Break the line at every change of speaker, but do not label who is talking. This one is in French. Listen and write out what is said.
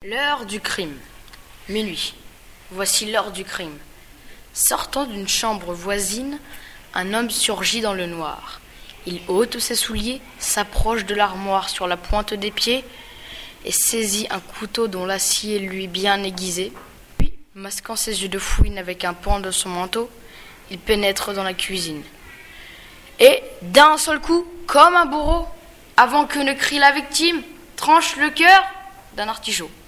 L'heure du crime. Minuit. Voici l'heure du crime. Sortant d'une chambre voisine, un homme surgit dans le noir. Il ôte ses souliers, s'approche de l'armoire sur la pointe des pieds et saisit un couteau dont l'acier lui est bien aiguisé. Puis, masquant ses yeux de fouine avec un pan de son manteau, il pénètre dans la cuisine. Et, d'un seul coup, comme un bourreau, avant que ne crie la victime, tranche le cœur d'un artichaut.